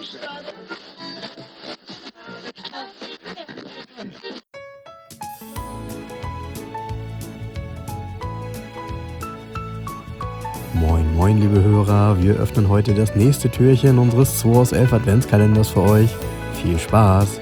Moin, moin, liebe Hörer. Wir öffnen heute das nächste Türchen unseres 2 aus 11 Adventskalenders für euch. Viel Spaß!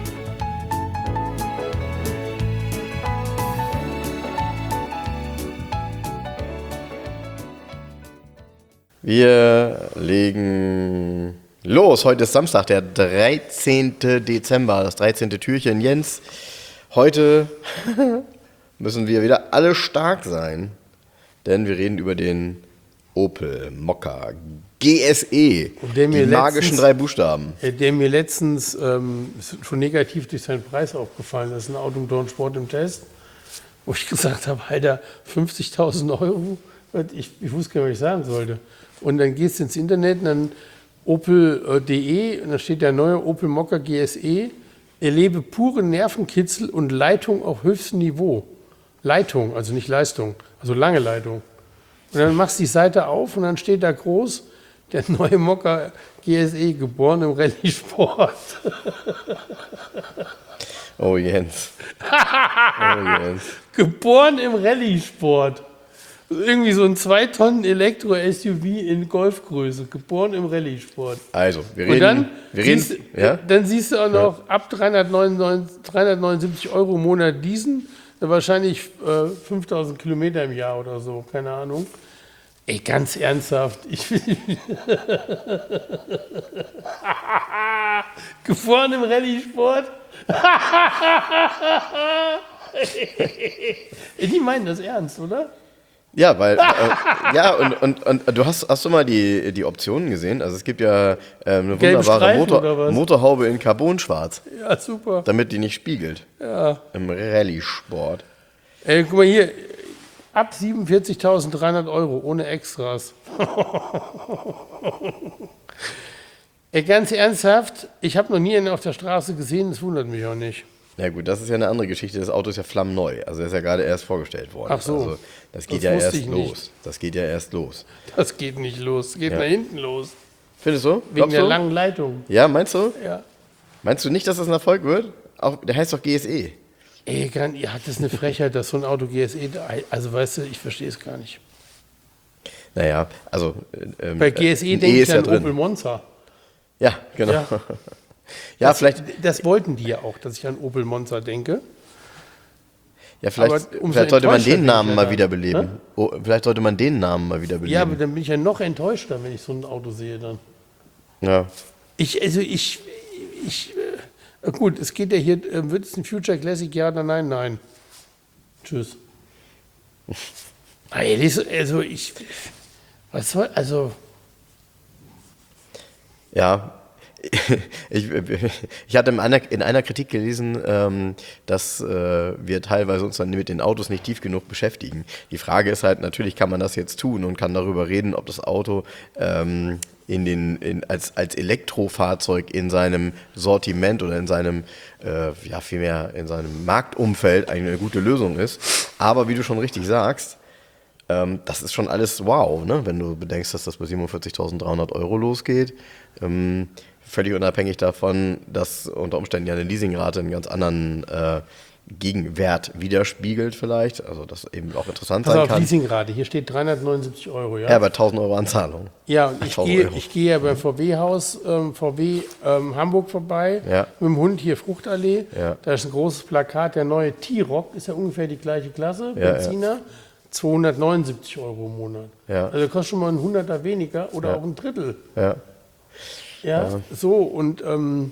Wir legen los. Heute ist Samstag, der 13. Dezember, das 13. Türchen. Jens, heute müssen wir wieder alle stark sein, denn wir reden über den Opel Mokka GSE, die magischen 3 Buchstaben. Der mir letztens schon negativ durch seinen Preis aufgefallen ist, ein Auto im Sport im Test, wo ich gesagt habe, Alter, 50.000 Euro, ich wusste gar nicht, was ich sagen sollte. Und dann gehst du ins Internet und dann opel.de und da steht der neue Opel Mokka GSE, erlebe pure Nervenkitzel und Leitung auf höchstem Niveau. Leitung, also nicht Leistung, also lange Leitung. Und dann machst du die Seite auf und dann steht da groß, der neue Mokka GSE, geboren im Rallye-Sport. Oh Jens. Oh Jens. Geboren im Rallye-Sport. Irgendwie so ein 2 Tonnen Elektro-SUV in Golfgröße, geboren im Rallye-Sport. Also, wir reden. Dann siehst du auch noch ab 379 Euro im Monat diesen, wahrscheinlich 5.000 Kilometer im Jahr oder so, keine Ahnung. Ey, ganz ernsthaft. Geboren im Rallye-Sport? Die meinen das ernst, oder? Ja, weil, und du hast du mal die Optionen gesehen? Also es gibt ja eine wunderbare Motorhaube in Carbon-Schwarz. Ja, super. Damit die nicht spiegelt. Ja. Im Rallye-Sport. Ey, guck mal hier, ab 47.300 Euro, ohne Extras. Ey, ganz ernsthaft, ich habe noch nie einen auf der Straße gesehen, das wundert mich auch nicht. Ja gut, das ist ja eine andere Geschichte. Das Auto ist ja flammneu. Also er ist ja gerade erst vorgestellt worden. Ach so. Also das geht ja erst los. Das geht ja erst los. Das geht nicht los, das geht nach hinten los. Findest du? Wegen der langen Leitung. Ja, meinst du? Ja. Meinst du nicht, dass das ein Erfolg wird? Auch, der heißt doch GSE. Ey, ja, das ist eine Frechheit, dass so ein Auto GSE, also weißt du, ich verstehe es gar nicht. Naja, also bei GSE denke ich an Opel Monza. Ja, genau. Ja. Ja, vielleicht. Das wollten die ja auch, dass ich an Opel Monza denke. Ja, vielleicht sollte man den Namen mal wiederbeleben. Vielleicht sollte man den Namen mal wiederbeleben. Ja, aber dann bin ich ja noch enttäuschter, wenn ich so ein Auto sehe dann. Ja. Gut, es geht ja hier, wird es ein Future Classic, ja oder nein? Nein. Tschüss. Ja, ich hatte in einer Kritik gelesen, dass wir teilweise uns dann mit den Autos nicht tief genug beschäftigen. Die Frage ist halt, natürlich kann man das jetzt tun und kann darüber reden, ob das Auto als Elektrofahrzeug in seinem Sortiment oder in seinem, vielmehr in seinem Marktumfeld eine gute Lösung ist. Aber wie du schon richtig sagst, das ist schon alles wow, ne? Wenn du bedenkst, dass das bei 47.300 Euro losgeht. Völlig unabhängig davon, dass unter Umständen ja eine Leasingrate einen ganz anderen Gegenwert widerspiegelt vielleicht. Also das eben auch interessant sein kann. Leasingrate, hier steht 379 Euro, ja? Ja, bei 1.000 Euro Anzahlung. Ja, und ich gehe ja beim VW-Haus, VW Hamburg vorbei, mit dem Hund hier Fruchtallee. Ja. Da ist ein großes Plakat, der neue T-Roc, ist ja ungefähr die gleiche Klasse, Benziner. 279 Euro im Monat. Ja. Also kostet schon mal ein Hunderter weniger oder auch ein Drittel. Ja. Ja, so und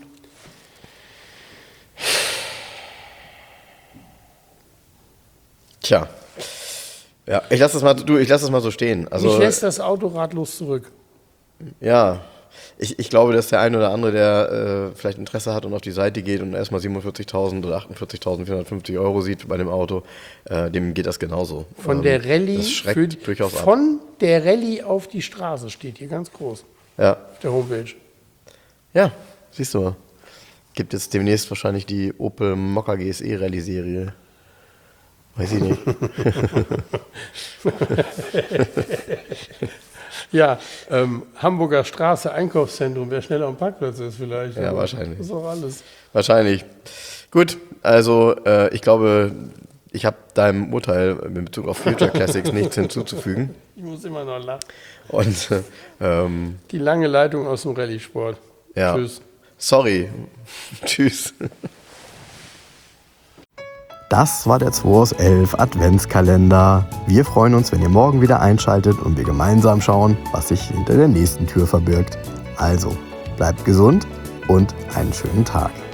tja. Ja, ich lasse das mal so stehen. Also, mich lässt das Auto ratlos zurück. Ja. Ich glaube, dass der ein oder andere, der vielleicht Interesse hat und auf die Seite geht und erstmal 47.000 oder 48.450 Euro sieht bei dem Auto, dem geht das genauso. Von der Rallye das schreckt durchaus ab. Von der Rallye auf die Straße steht hier ganz groß. Ja. Auf der Homepage. Ja, siehst du mal. Gibt jetzt demnächst wahrscheinlich die Opel Mokka GSE Rallye-Serie. Weiß ich nicht. Ja, Hamburger Straße, Einkaufszentrum, wer schneller am Parkplatz ist vielleicht. Ja, wahrscheinlich. Das ist auch alles. Wahrscheinlich. Gut, also ich glaube, ich habe deinem Urteil in Bezug auf Future Classics nichts hinzuzufügen. Ich muss immer noch lachen. Und Die lange Leitung aus dem Rallye-Sport. ja, Tschüss. sorry. Tschüss. Das war der 2 aus 11 Adventskalender. Wir freuen uns, wenn ihr morgen wieder einschaltet und wir gemeinsam schauen, was sich hinter der nächsten Tür verbirgt. Also, bleibt gesund und einen schönen Tag.